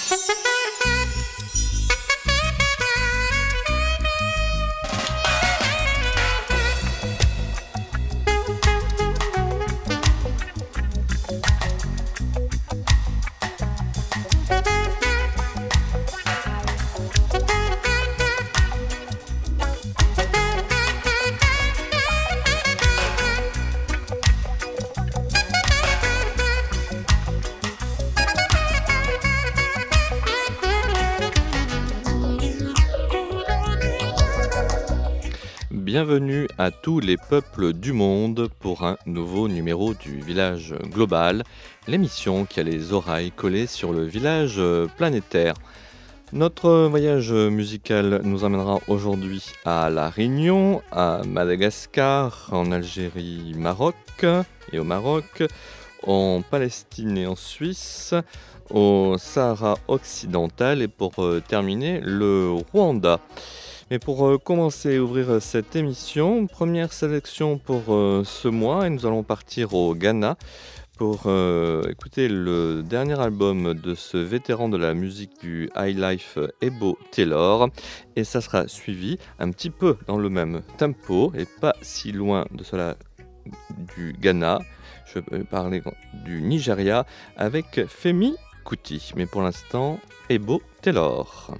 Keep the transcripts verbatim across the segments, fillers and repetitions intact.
Bienvenue à tous les peuples du monde pour un nouveau numéro du Village Global, l'émission qui a les oreilles collées sur le village planétaire. Notre voyage musical nous emmènera aujourd'hui à La Réunion, à Madagascar, en Algérie, Maroc et au Maroc, en Palestine et en Suisse, au Sahara occidental et pour terminer le Rwanda. Mais pour euh, commencer à ouvrir cette émission, première sélection pour euh, ce mois et nous allons partir au Ghana pour euh, écouter le dernier album de ce vétéran de la musique du highlife, Ebo Taylor, et ça sera suivi un petit peu dans le même tempo et pas si loin de cela du Ghana, je vais parler du Nigeria avec Femi Kuti, mais pour l'instant Ebo Taylor.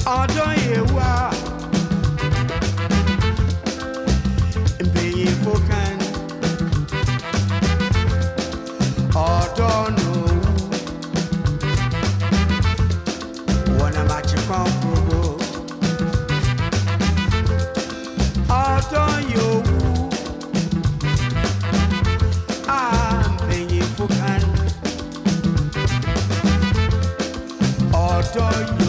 ọdún yìí wá mbẹ̀yìn fọkàn ọdún òwú wọn a máa ti kàn kúrò ọdún yìí wú à mbẹ̀yìn fọkàn ọdún yìí.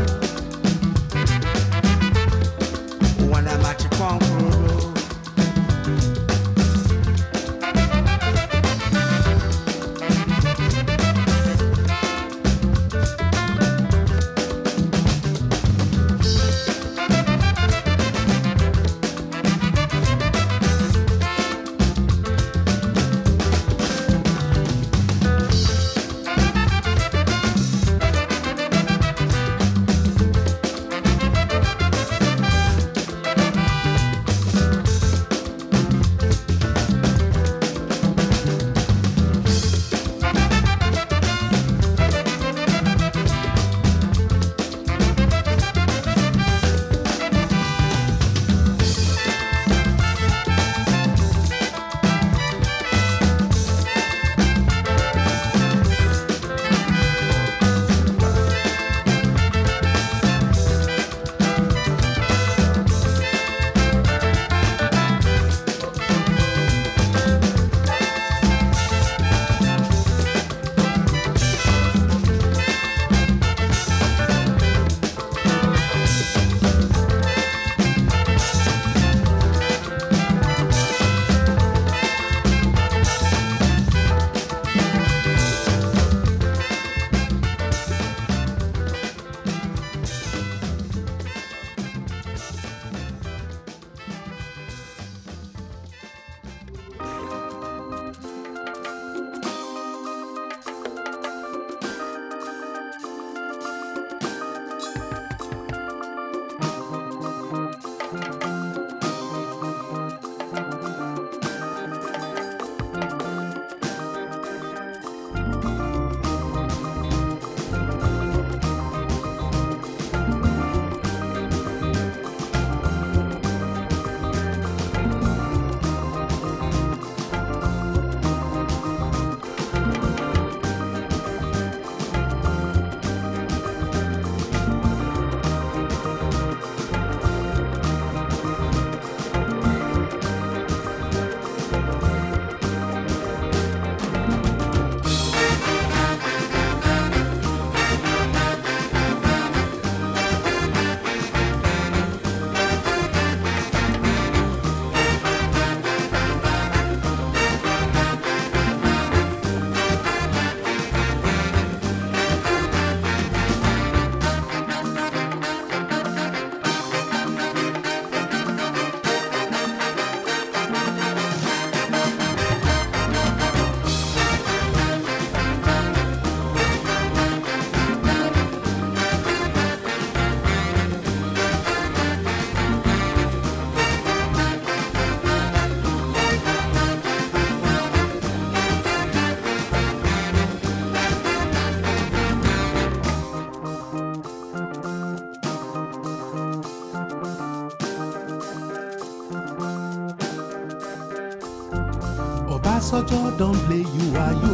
Obasanjo don't play you ayo.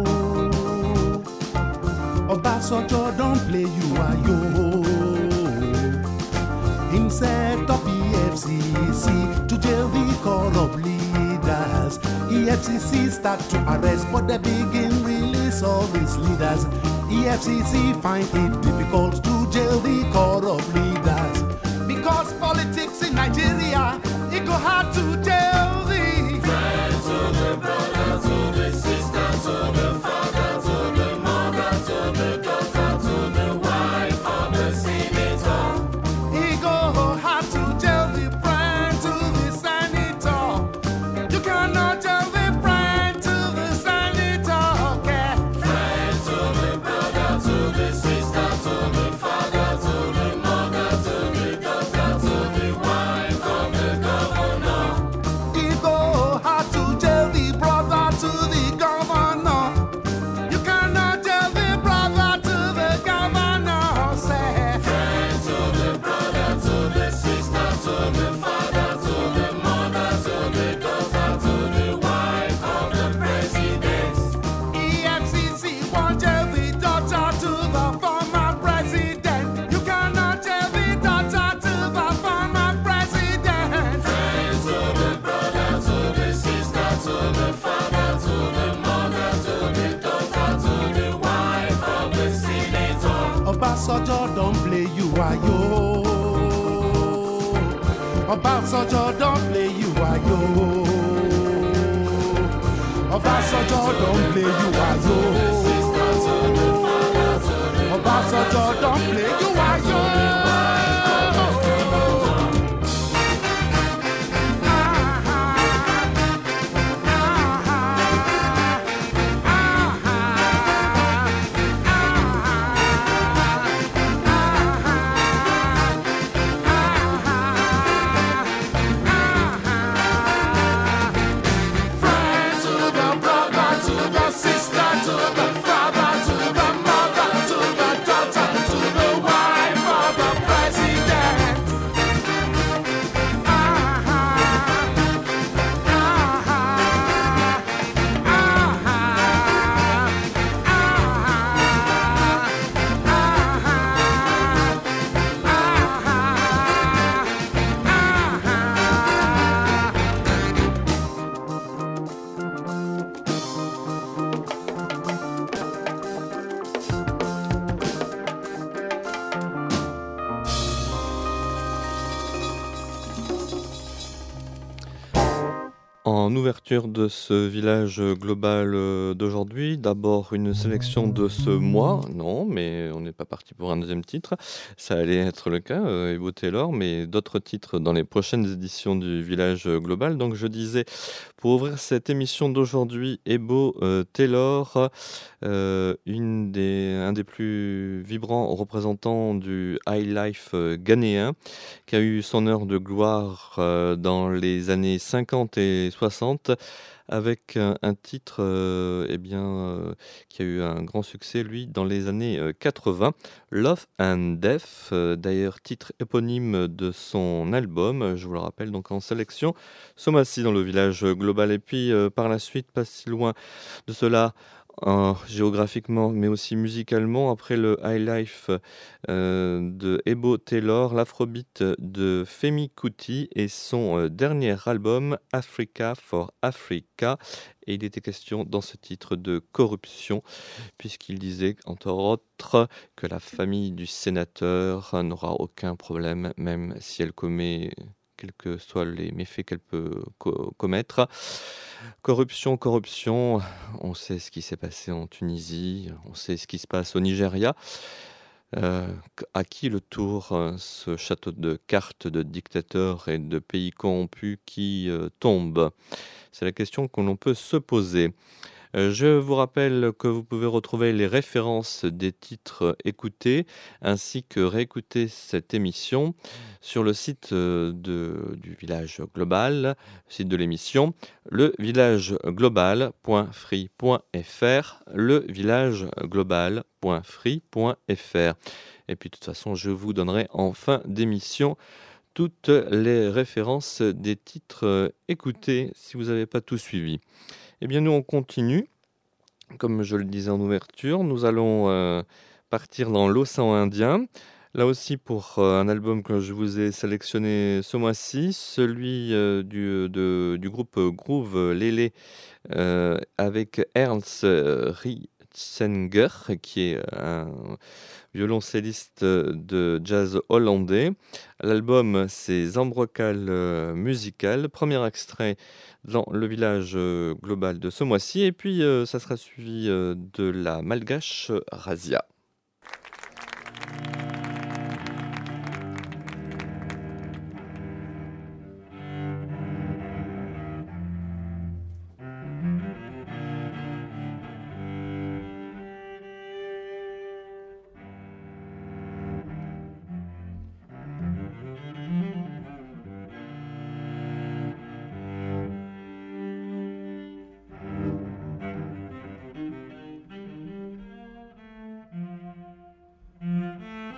Obasanjo don't play you ayo. Him set up E F C C to jail the corrupt leaders. E F C C start to arrest, but they begin release all these leaders. E F C C find it difficult to jail the corrupt leaders because politics in Nigeria it go hard to jail the friends, to the brothers, to the sisters, to the father, to the mother, to the daughter, to the wife of the senator. It go hard to jail the friend to the senator. You cannot jail the friend to the senator. Okay. Friends, to the brother, to the sister, to the father. play you are yo. Obasanjo don't play you are yo. Obasanjo don't play you are yo. Obasanjo don't play you are yo. En ouverture de ce village global euh, d'aujourd'hui, d'abord une sélection de ce mois, non, mais on n'est pas parti pour un deuxième titre, ça allait être le cas, euh, Ebo Taylor, mais d'autres titres dans les prochaines éditions du village global. Donc je disais, pour ouvrir cette émission d'aujourd'hui, Ebo euh, Taylor, euh, une des, un des plus vibrants représentants du high life euh, ghanéen, qui a eu son heure de gloire euh, dans les années cinquante et soixante, avec un, un titre euh, eh bien, euh, qui a eu un grand succès, lui, dans les années euh, quatre-vingts, Love and Death, euh, d'ailleurs titre éponyme de son album, je vous le rappelle, donc en sélection, ce mois-ci dans le village global. Et puis euh, par la suite, pas si loin de cela, euh, géographiquement, mais aussi musicalement, après le high life euh, de Ebo Taylor, l'afrobeat de Femi Kuti et son euh, dernier album Africa for Africa. Et il était question dans ce titre de corruption, puisqu'il disait, entre autres, que la famille du sénateur n'aura aucun problème, même si elle commet quels que soient les méfaits qu'elle peut co- commettre. Corruption, corruption, on sait ce qui s'est passé en Tunisie, on sait ce qui se passe au Nigeria. Euh, à qui le tour, euh, ce château de cartes de dictateurs et de pays corrompus qui euh, tombe? C'est la question que l'on peut se poser. Euh, Je vous rappelle que vous pouvez retrouver les références des titres écoutés ainsi que réécouter cette émission sur le site euh, de, du Village Global, site de l'émission, le village global point free point f r, le village global point free point f r. Et puis de toute façon, je vous donnerai en fin d'émission toutes les références des titres euh, écoutés si vous n'avez pas tout suivi. Eh bien, nous, on continue. Comme je le disais en ouverture, nous allons euh, partir dans l'océan Indien. Là aussi, pour euh, un album que je vous ai sélectionné ce mois-ci, celui euh, du, de- du groupe Groove Lélé euh, avec Ernst Ritzinger, qui est un violoncelliste de jazz hollandais. L'album, c'est Zambrocal euh, Musical, premier extrait dans le village euh, global de ce mois-ci. Et puis, euh, ça sera suivi euh, de la malgache Razia. Thank you.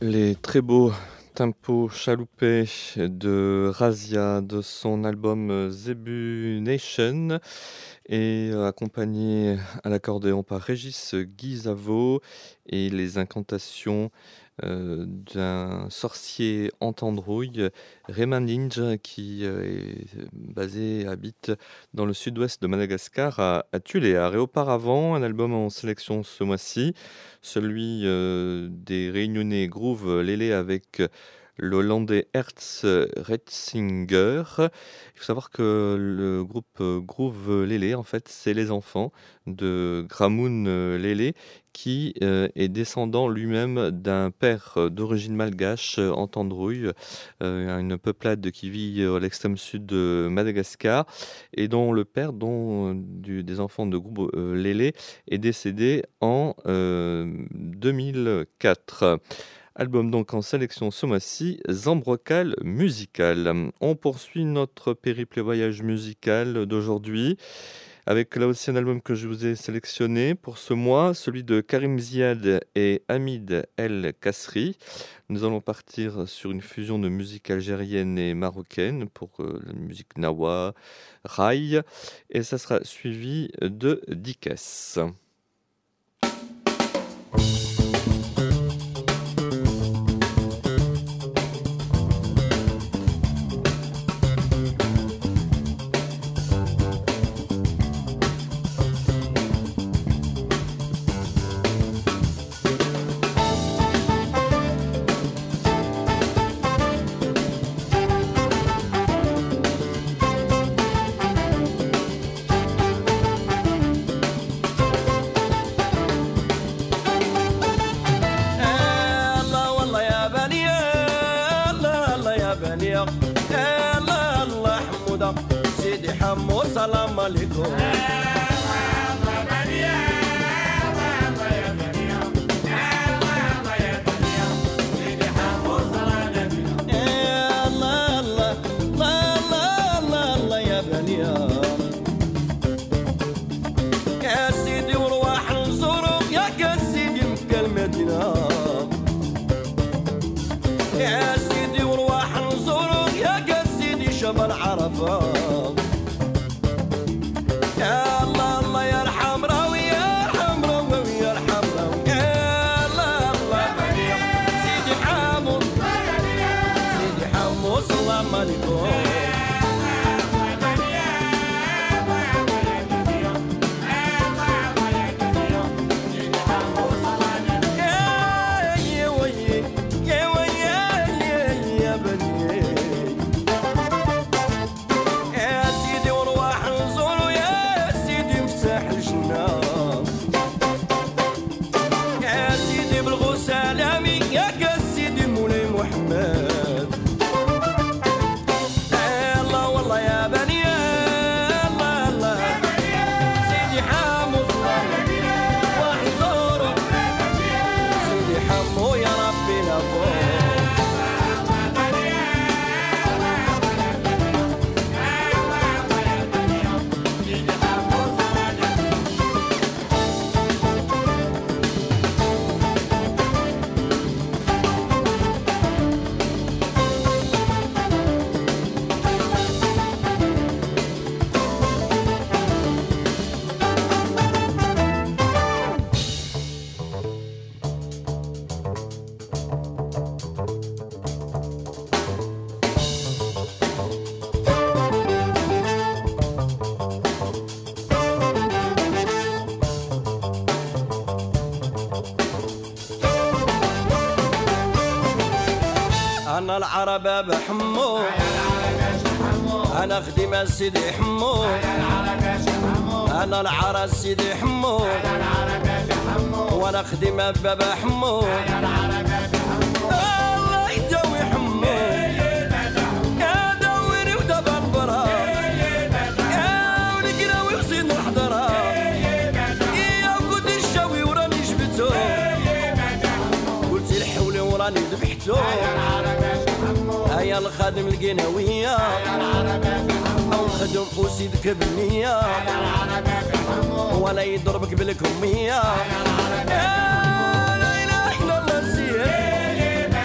Les très beaux tempos chaloupés de Razia de son album Zebu Nation et accompagné à l'accordéon par Régis Guizavo et les incantations euh, d'un sorcier en tendrouille, Rayman Ninja, qui euh, est basé, habite dans le sud-ouest de Madagascar, à, à Tuléar. Et auparavant, un album en sélection ce mois-ci, celui euh, des Réunionnais Groove Lélé avec le Hollandais Hertz Retzinger. Il faut savoir que le groupe Groove Lélé, en fait, c'est les enfants de Gramoun Lélé, qui euh, est descendant lui-même d'un père d'origine malgache euh, en tendrouille, euh, une peuplade qui vit à l'extrême sud de Madagascar, et dont le père, dont du, des enfants de groupe euh, Lélé, est décédé en euh, deux mille quatre. Album donc en sélection ce mois-ci, Zambrocal musical. On poursuit notre périple et voyage musical d'aujourd'hui avec là aussi un album que je vous ai sélectionné pour ce mois, celui de Karim Ziad et Hamid El Kasri. Nous allons partir sur une fusion de musique algérienne et marocaine pour euh, la musique nawa, raï, et ça sera suivi de Dikes. السلام عليكم جبل عرفة يا الله الله يرحم راوي يرحم راوي يرحم راوي يا الله الله سيدي حامد سيدي حامد السلام عليكم أنا العربة بحمو أنا خديمة سيدي حمو أنا العرس سيدي حمو وأنا خديمة بابا حمو الله يداوي حمو يا داويني ودابا البرا يا ونقراوي وزين الحضرة يا وقود الشاوي وراني جبتو قلتي الحولي وراني ذبحتو هيا الخادم القناوية أو نخدم وسيدك بالنية ولا يضربك بالكمية لا إله إلا الله زين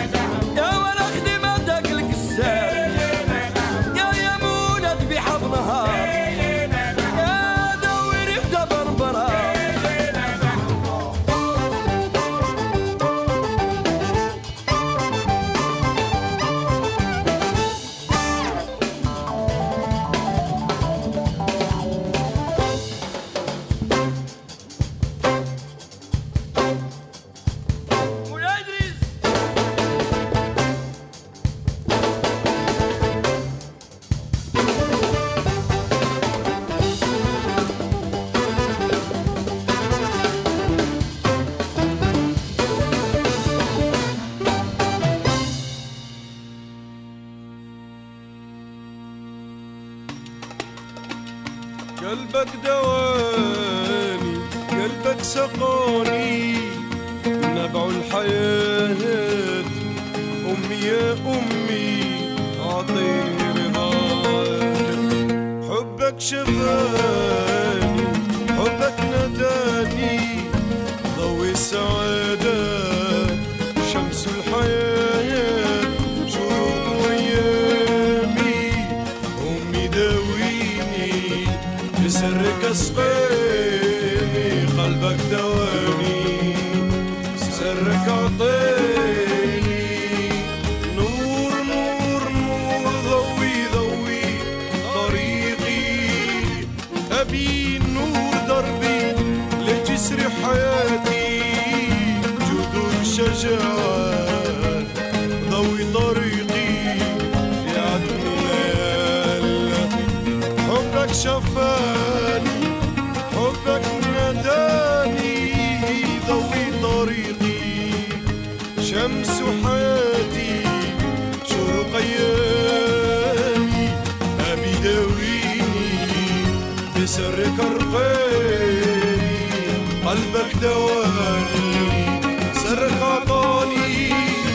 قلبك دواني قلبك سقاني نبع الحياة أمي يا أمي أعطيني رضاك حبك شفاني حبك نداني ضوي السعادة شمس الحياة شروق أيامي أمي داويني بسرك اسقيني قلبك دواني سرك أعطيني نور نور نور ضوي ضوي طريقي أبي نور دربي لجسر حياتي جذور شجاعة ضوي طريقي في عدم الليل حبك شفاني حبك نداني ضوي طريقي شمس حياتي شروق أيامي أبي داويني بسرك أرقيني قلبك دواني سرك أعطاني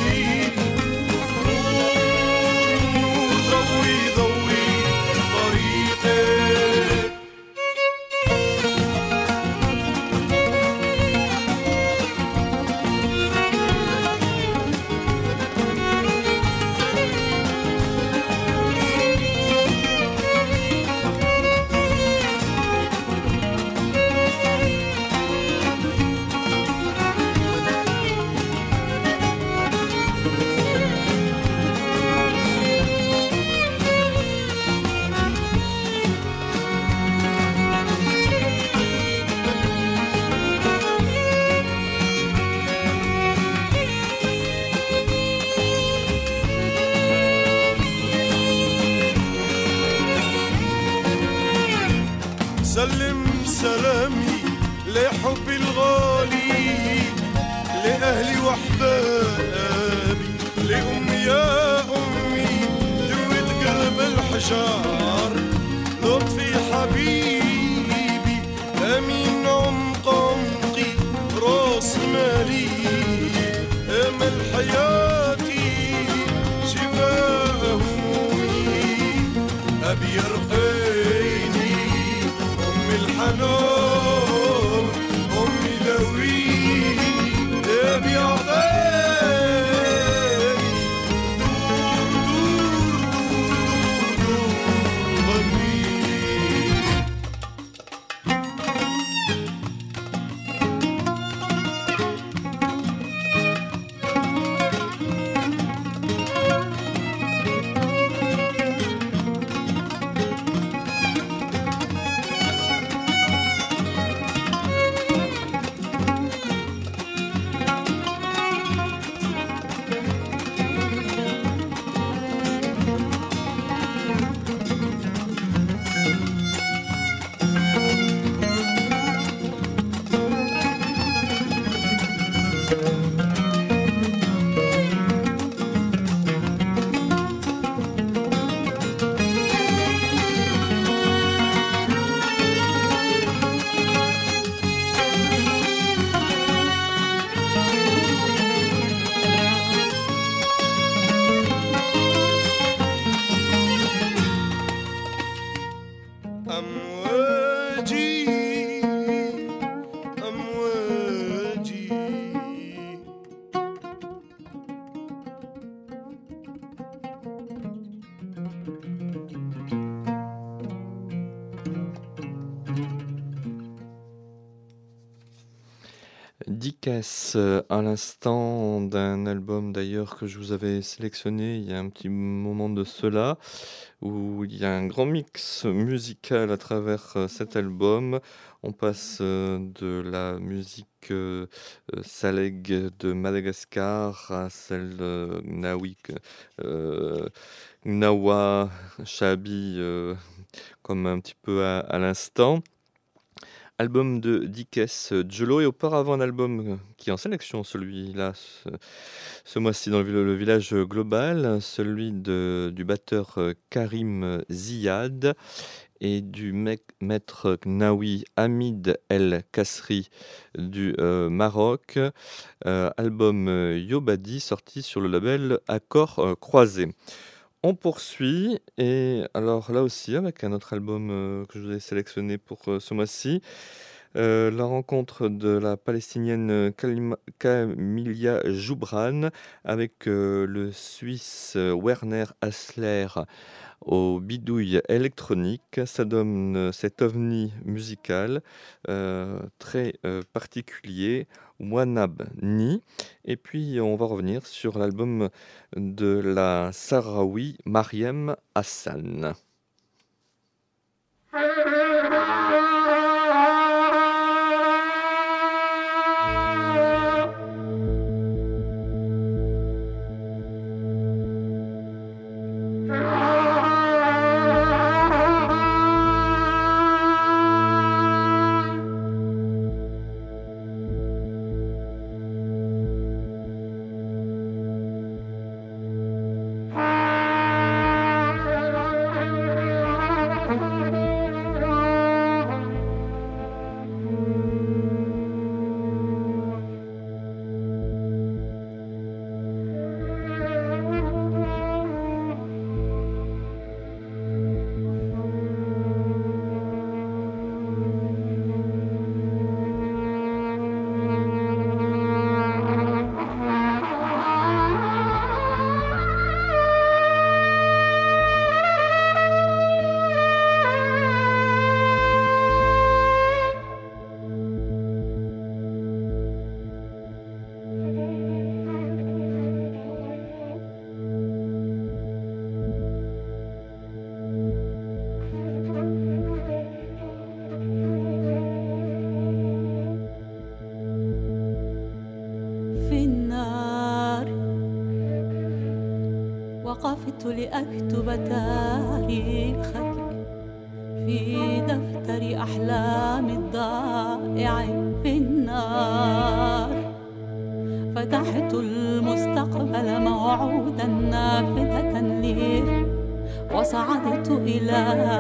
نور ضوي ضوي طريقي سلم سلامي لحبي الغالي لأهلي وأحبابي لأمي يا أمي دوت قلب الحجار لطفي حبيبي أمين عمق عمقي راس مالي أمل حياتي شفاء همومي أبي يرقيني الحنون أمي داويني أبي أعطيني دور دور دور دور ضمي أمواجي أمواجي Dicas, euh, à l'instant d'un album d'ailleurs que je vous avais sélectionné il y a un petit moment de cela, où il y a un grand mix musical à travers euh, cet album. On passe euh, de la musique euh, euh, Saleg de Madagascar à celle euh, Gnawi, euh, Gnawa, Chabi, euh, comme un petit peu à, à l'instant. album de Dikes Jolo, et auparavant un album qui est en sélection, celui-là, ce, ce mois-ci dans le, le village global, celui de, du batteur Karim Ziad et du mec, maître Gnawi Hamid El Kasri du euh, Maroc, euh, album euh, Yobadi, sorti sur le label Accords euh, Croisés. On poursuit, et alors là aussi avec un autre album euh, que je vous ai sélectionné pour euh, ce mois-ci, euh, la rencontre de la palestinienne Kalima, Kamilia Joubran avec euh, le Suisse Werner Hassler au bidouille électronique. Ça donne cet ovni musical euh, très euh, particulier, Wanab Ni. Et puis on va revenir sur l'album de la Sahraoui Mariem Hassan. وقفت لأكتب تاريخك في دفتر أحلامي الضائع في النار. فتحت المستقبل موعودا نافذة لي، وصعدت إلى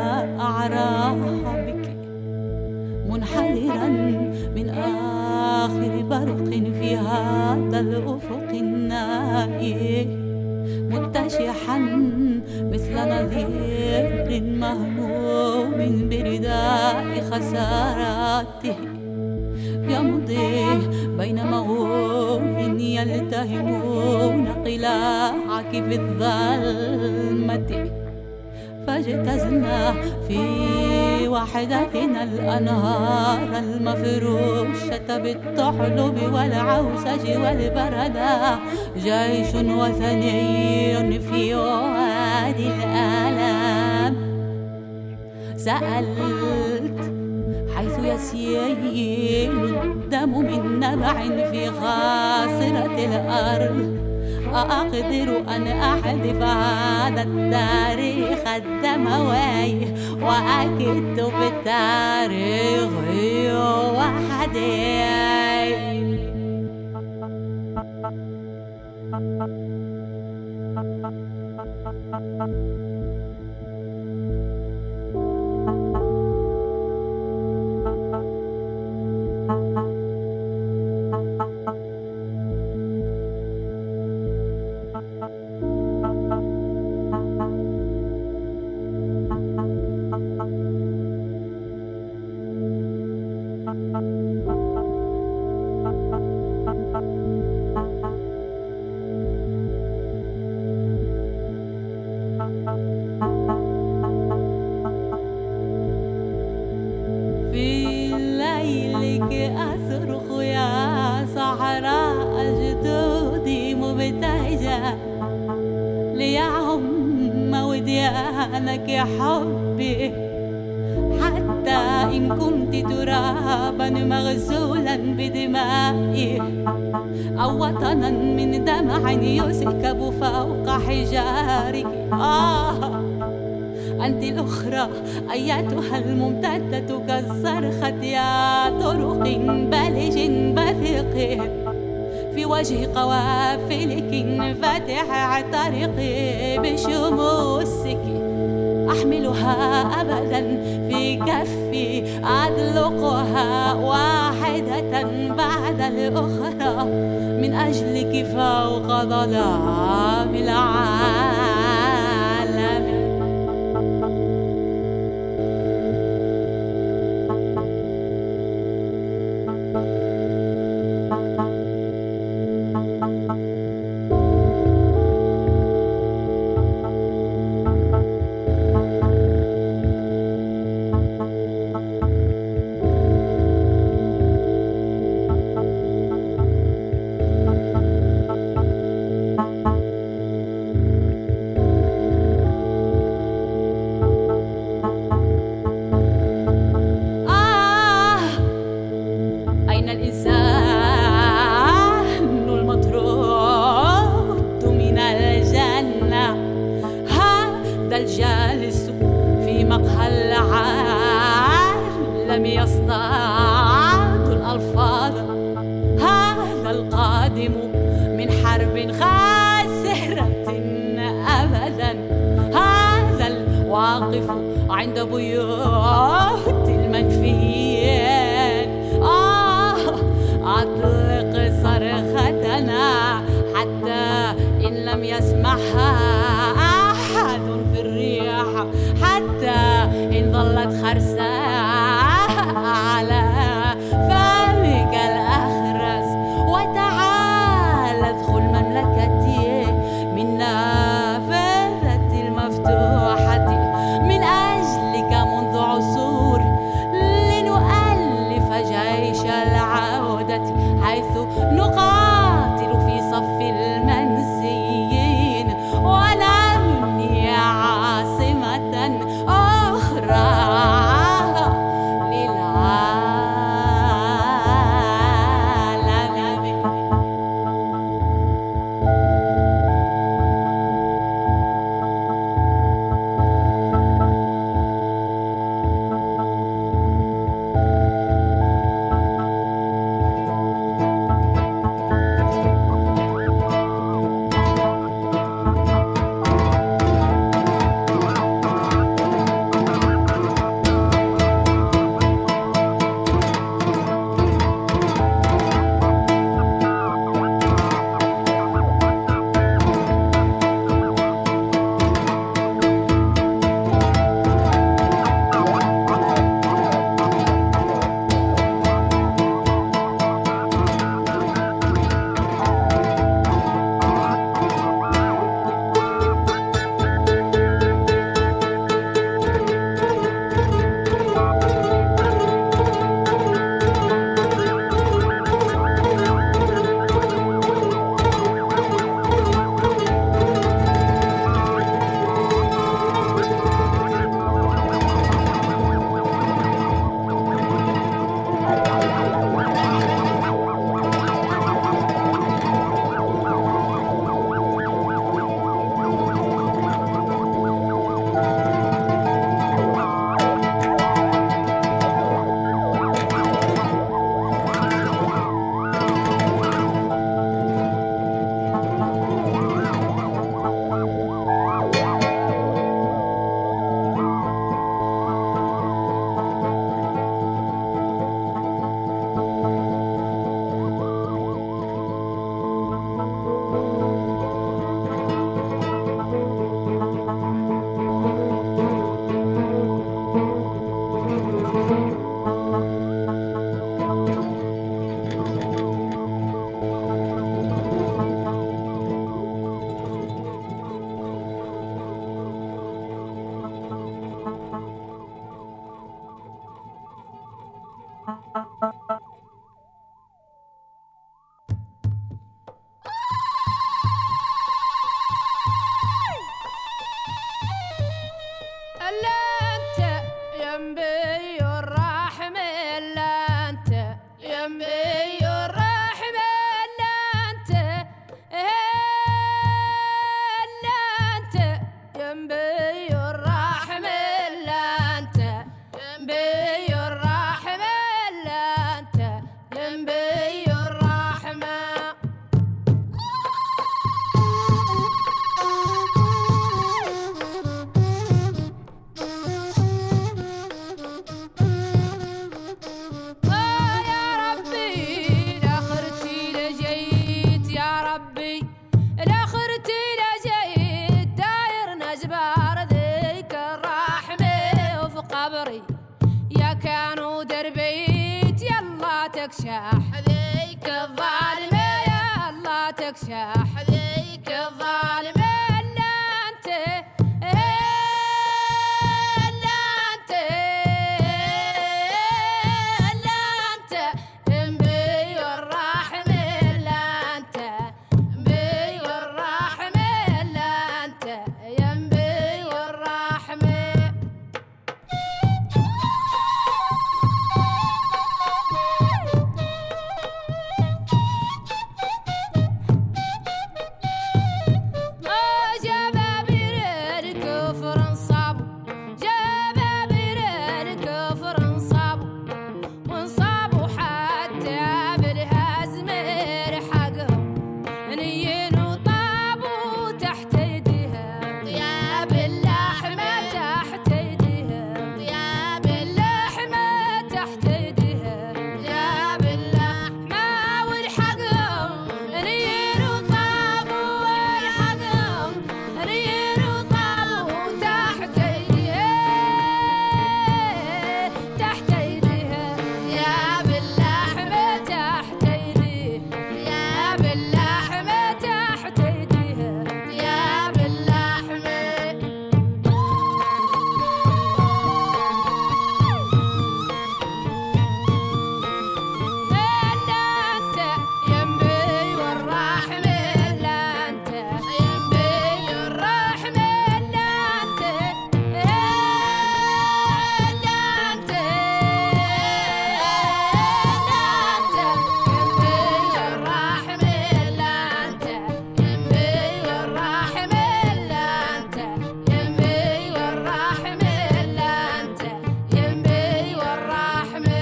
أعرابك منحدرا من آخر برق في هذا الأفق النائي، متشحا مثل نذير مهموم برداء خساراته، يمضي بين مغول يلتهمون قلاعك في الظلمة. فاجتزنا في وحدتنا الأنهار المفروشة بالطحلب والعوسج والبردة، جيش وثني في وادي الآلام. سألت حيث يسيل الدم من نبع في خاصرة الأرض، أقدر أن أحذف هذا التاريخ الدموي وأكتب التاريخ وحدي. لك يا حبي، حتى إن كنت ترابا مغسولا بدمائي، أو وطنا من دمع يسكب فوق حجارك. آه أنت الأخرى أيتها الممتدة كالصرخة يا طرق بلج بثيق في وجه قوافلك فاتح طريقي بشموسك أحملها أبدا في كفي أدلقها واحدة بعد الأخرى من أجلك فوق ظلام العالم. عند بيوت المنفيين آه أطلق صرختنا حتى إن لم يسمعها أحد في الريح، حتى إن ظلت خرسا على فمك الأخرس. وتعال ادخل مملكتي من نافذة المفتوحة من أجلك منذ عصور لنؤلف جيش العودة حيث نقاتل في صف المنسيين ونبني عاصمة أخرى للعالم. جنبي الرحمة جبار ذيك الرحمة وفي قبري يا كانوا دربيت يلا تكشح ذيك الظالمة يلا تكشح ذيك الظالمة لا انت لا انت لا انت انبي والرحمة لا انت انبي والرحمة لا انت ينبي والرحمة جبابير الكفر انصابوا جبابير الكفر انصابوا وانصابوا حتى بالهزم رحقهم نين وطابوا تحت ايديها طياب اللحمة تحت ايديها طياب اللحمة تحت ايديها طياب اللحمة والحقهم نين وطابوا والحقهم نين وطابوا تحت ايديها تحت ايديها طياب اللحمة تحت ايديها طياب اللحمة تحت ايديها طياب اللحمة لا انت ينبي والرحمة لا انت ينبي والرحمة لا انت لا انت لا انت ينبي والرحمة لا انت ينبي والرحمة لا انت ينبي والرحمة لا انت ينبي والرحمة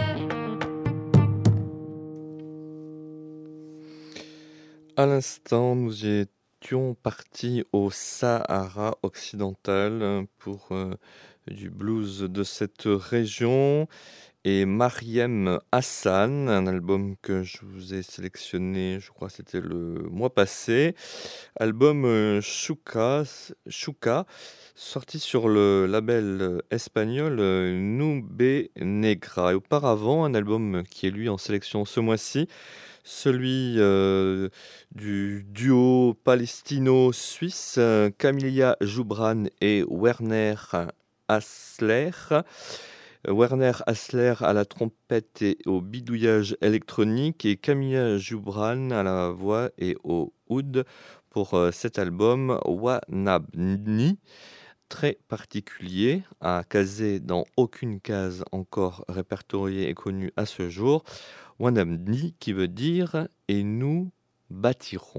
À l'instant, nous étions partis au Sahara occidental pour euh, du blues de cette région et Mariem Hassan, un album que je vous ai sélectionné, je crois que c'était le mois passé, album euh, Shuka, Shuka, sorti sur le label euh, espagnol euh, Nube Negra. Et auparavant, un album qui est lui en sélection ce mois-ci, celui euh, du duo palestino-suisse euh, Camilla Joubran et Werner Hassler. Werner Hassler à la trompette et au bidouillage électronique et Camilla Joubran à la voix et au oud pour euh, cet album Wanabni, très particulier, à caser dans aucune case encore répertoriée et connue à ce jour. Wanabni qui veut dire « et nous bâtirons ».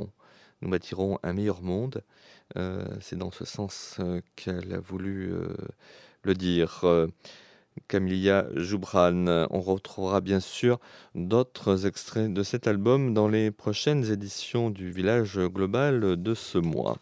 Nous bâtirons un meilleur monde. Euh, c'est dans ce sens euh, qu'elle a voulu euh, le dire. Euh, Camilla Joubran. On retrouvera bien sûr d'autres extraits de cet album dans les prochaines éditions du Village Global de ce mois.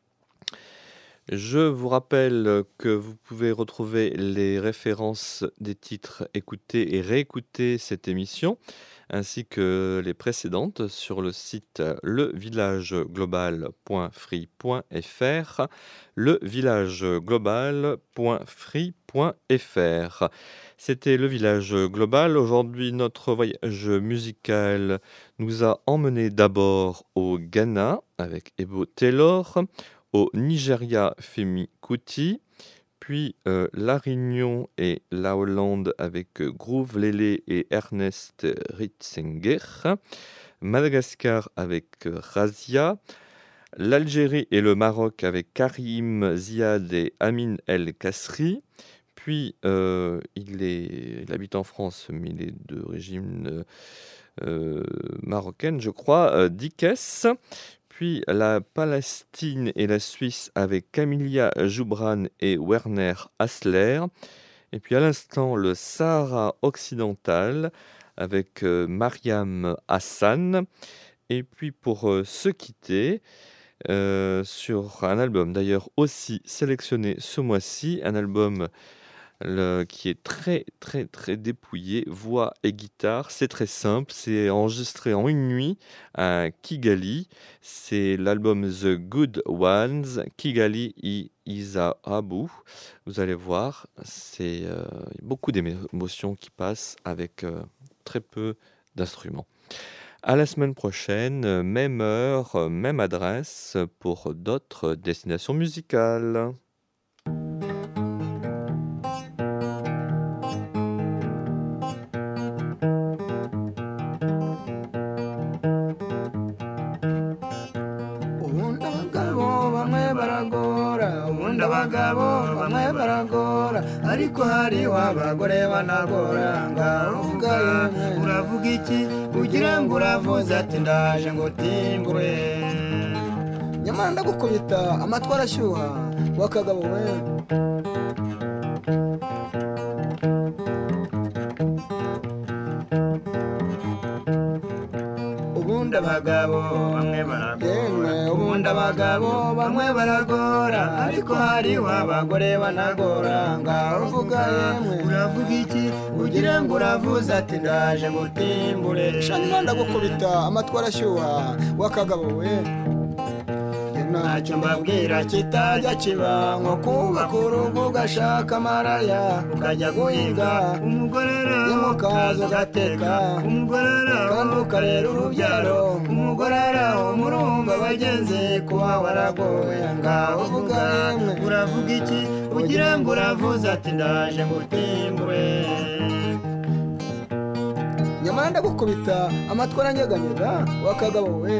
Je vous rappelle que vous pouvez retrouver les références des titres écoutés et réécouter cette émission, ainsi que les précédentes sur le site levillageglobal point free point f r, levillageglobal point free point f r. C'était le Village Global. Aujourd'hui, notre voyage musical nous a emmenés d'abord au Ghana avec Ebo Taylor, au Nigeria Femi Kuti, puis euh, La Réunion et la Hollande avec euh, Groove Lele et Ernest Ritzinger, Madagascar avec euh, Razia, l'Algérie et le Maroc avec Karim Ziad et Amin El Kasri, puis euh, il, est, il habite en France mais il est d'origine euh, marocaine je crois, euh, Dikes, puis la Palestine et la Suisse avec Camilla Joubran et Werner Hassler. Et puis à l'instant, le Sahara occidental avec euh, Mariam Hassan. Et puis pour euh, se quitter, euh, sur un album d'ailleurs aussi sélectionné ce mois-ci, un album le, qui est très très très dépouillé, voix et guitare. C'est très simple, c'est enregistré en une nuit à Kigali. C'est l'album The Good Ones, Kigali i Isahabu. Vous allez voir, c'est euh, beaucoup d'émotions qui passent avec euh, très peu d'instruments. À la semaine prochaine, même heure, même adresse pour d'autres destinations musicales. Abagabo bamwe baragora ariko hariho abagore banagora ngaho uvuga yemwe uravuga iki ugira ngo uravuze ati ndaje ngo timbure nyamara ndagukubita amatwi arashyuha wakagabo we ubundi abagabo bamwe baragora ubundi abagabo bamwe baragora ariko hariho abagore banagora ngaho uvuga yemwe uravuga iki ugira ngo uravuze ati ndaje ngo timbure shanyuma ndagukubita amatwi arashyuha wakagabo we ntacyo mbabwira kitajya kiba nko kubaka urugo ugashaka amaraya ukajya guhiga umugorera ukaza ugateka umugorera kandi ukarera urubyaro umugorera umurumba bagenzi kuba waragoye ngaho uvuga yemwe uravuga iki ugira ngo uravuze ati ndaje ngo timbure nyamara ndagukubita amatwi aranyeganyega wakagabo we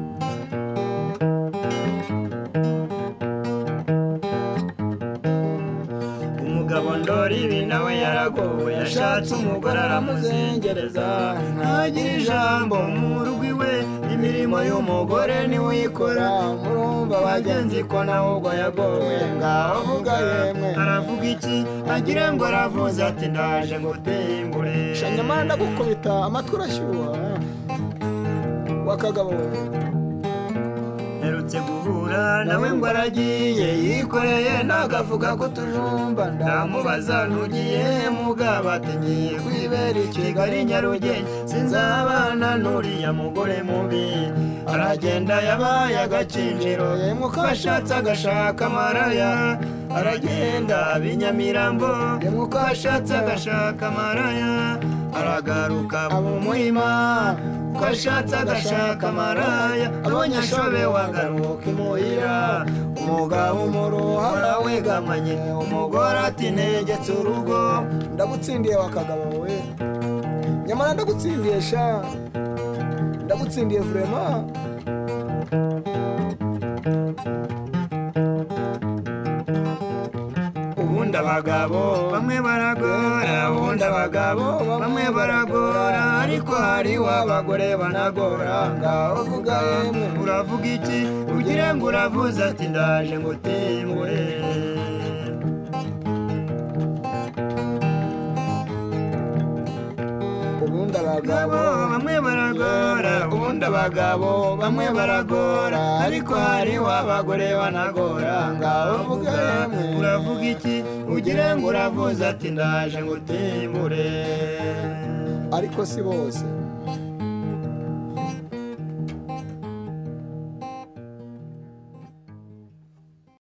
ndori nawe yaragowe yashatse umugore aramuzengereza ntagira ijambo mu rugo iwe imirimo y'umugore niwe uyikora murumva bagenzi ko nawe ubwo yagowe ngaho uvuga yemwe aravuga iki agira ngo aravuze ati ndaje ngo timbure shanyamara ndagukubita amatwi urashyuha wakagabo herutse guhura nawe ngo aragiye yikoreye n'agafuka k'utujumba ndamubaza ntugiye mugabo ati ngiye kwibera i Kigali Nyarugenge sinzabana n'uriya mugore mubi aragenda yabaye agacinjiro yemwe uko ashatse agashaka amaraya aragenda Binyamirambo yemwe uko ashatse agashaka amaraya aragaruka mu muhima uko ashatse agashaka amaraya abonye ashobe wagaruka imuhira umugabo umuruha arawegamanye umugore ati ntegetse urugo ndagutsindiye wakagabo we nyamara ndagutsindiye sha ndagutsindiye vraiment ubundi abagabo bamwe baragora ubundi abagabo bamwe baragora ariko hariho abagore banagora ngaho uvuga yemwe uravuga iki ugira ngo uravuze ati ndaje ngo timbure ubundi abagabo bamwe baragora ubundi abagabo bamwe baragora ariko hariho abagore banagora ngaho uvuga yemwe uravuga iki ugira ngo uravuze ati ndaje ngo timbure ariko si bose